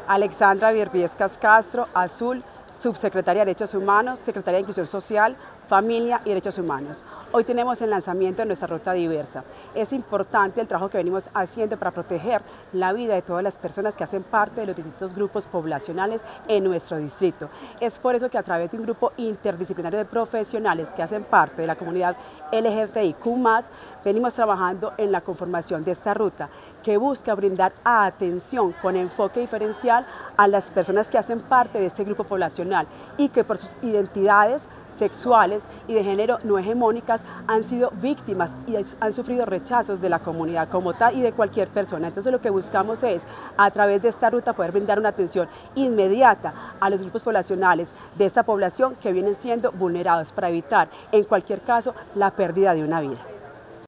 Alexandra Virviescas Castro, Azul, Subsecretaria de Derechos Humanos, Secretaria de Inclusión Social, Familia y Derechos Humanos. Hoy tenemos el lanzamiento de nuestra ruta diversa. Es importante el trabajo que venimos haciendo para proteger la vida de todas las personas que hacen parte de los distintos grupos poblacionales en nuestro distrito. Es por eso que a través de un grupo interdisciplinario de profesionales que hacen parte de la comunidad LGBTIQ+, venimos trabajando en la conformación de esta ruta que busca brindar atención con enfoque diferencial a las personas que hacen parte de este grupo poblacional y que por sus identidades sexuales y de género no hegemónicas han sido víctimas y han sufrido rechazos de la comunidad como tal y de cualquier persona. Entonces lo que buscamos es, a través de esta ruta, poder brindar una atención inmediata a los grupos poblacionales de esta población que vienen siendo vulnerados para evitar, en cualquier caso, la pérdida de una vida.